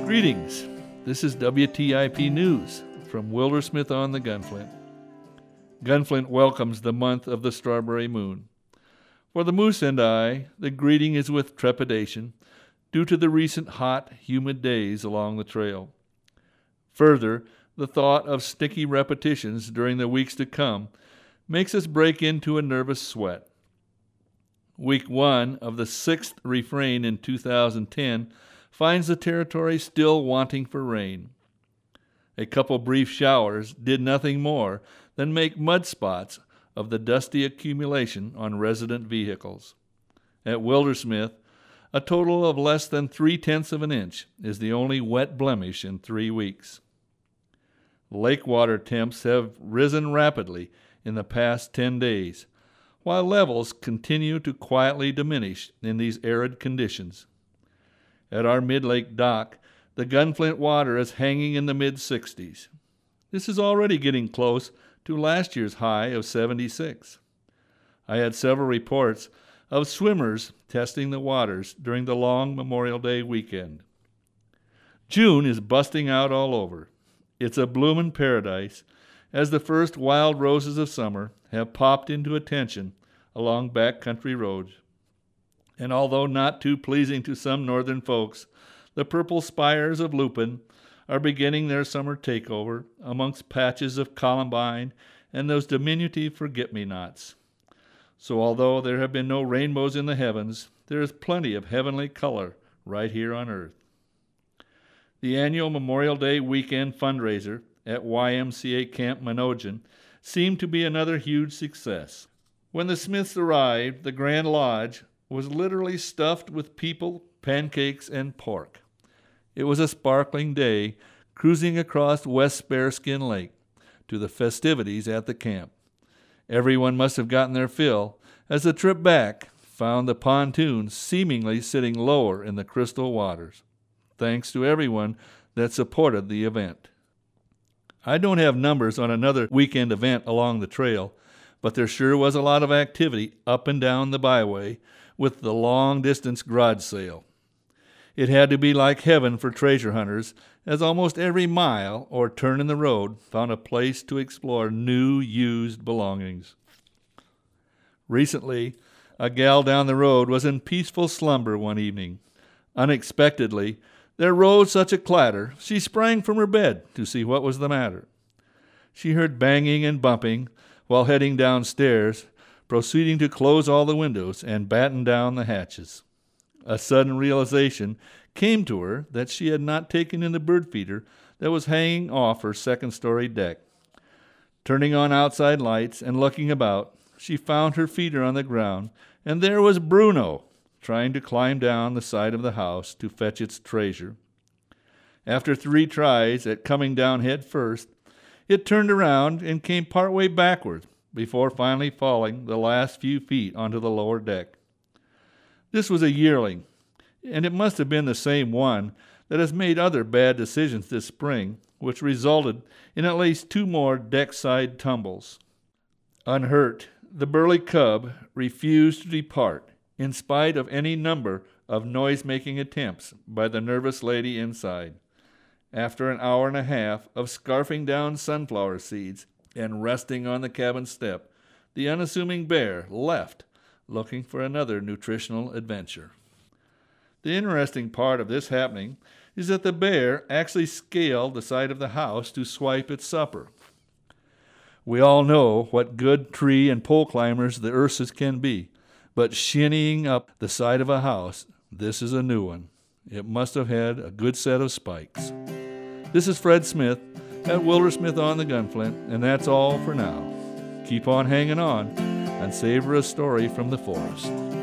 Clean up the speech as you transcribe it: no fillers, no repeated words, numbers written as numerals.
Greetings. This is WTIP News from Wildersmith on the Gunflint. Gunflint welcomes the month of the Strawberry Moon. For the moose and I, the greeting is with trepidation due to the recent hot, humid days along the trail. Further, the thought of sticky repetitions during the weeks to come makes us break into a nervous sweat. Week 1 of the 6th refrain in 2010 finds the territory still wanting for rain. A couple brief showers did nothing more than make mud spots of the dusty accumulation on resident vehicles. At Wildersmith, a total of less than 0.3 of an inch is the only wet blemish in 3 weeks. Lake water temps have risen rapidly in the past 10 days, while levels continue to quietly diminish in these arid conditions. At our mid-lake dock, the Gunflint water is hanging in the mid-60s. This is already getting close to last year's high of 76. I had several reports of swimmers testing the waters during the long Memorial Day weekend. June is busting out all over. It's a bloomin' paradise as the first wild roses of summer have popped into attention along backcountry roads. And although not too pleasing to some northern folks, the purple spires of lupin are beginning their summer takeover amongst patches of columbine and those diminutive forget-me-nots. So although there have been no rainbows in the heavens, there is plenty of heavenly color right here on earth. The annual Memorial Day weekend fundraiser at YMCA Camp Manojan seemed to be another huge success. When the Smiths arrived, the Grand Lodge was literally stuffed with people, pancakes, and pork. It was a sparkling day cruising across West Bearskin Lake to the festivities at the camp. Everyone must have gotten their fill, as the trip back found the pontoon seemingly sitting lower in the crystal waters, thanks to everyone that supported the event. I don't have numbers on another weekend event along the trail, but there sure was a lot of activity up and down the byway with the long-distance garage sale. It had to be like heaven for treasure hunters, as almost every mile or turn in the road found a place to explore new, used belongings. Recently, a gal down the road was in peaceful slumber one evening. Unexpectedly, there rose such a clatter, she sprang from her bed to see what was the matter. She heard banging and bumping while heading downstairs, proceeding to close all the windows and batten down the hatches. A sudden realization came to her that she had not taken in the bird feeder that was hanging off her second-story deck. Turning on outside lights and looking about, she found her feeder on the ground, and there was Bruno, trying to climb down the side of the house to fetch its treasure. After 3 tries at coming down head first, it turned around and came partway backward before finally falling the last few feet onto the lower deck. This was a yearling, and it must have been the same one that has made other bad decisions this spring, which resulted in at least 2 more deck-side tumbles. Unhurt, the burly cub refused to depart, in spite of any number of noise-making attempts by the nervous lady inside. After an hour and a half of scarfing down sunflower seeds and resting on the cabin step, the unassuming bear left, looking for another nutritional adventure. The interesting part of this happening is that the bear actually scaled the side of the house to swipe its supper. We all know what good tree and pole climbers the Ursas can be, but shinnying up the side of a house, this is a new one. It must have had a good set of spikes. This is Fred Smith at Wildersmith on the Gunflint, and that's all for now. Keep on hanging on and savor a story from the forest.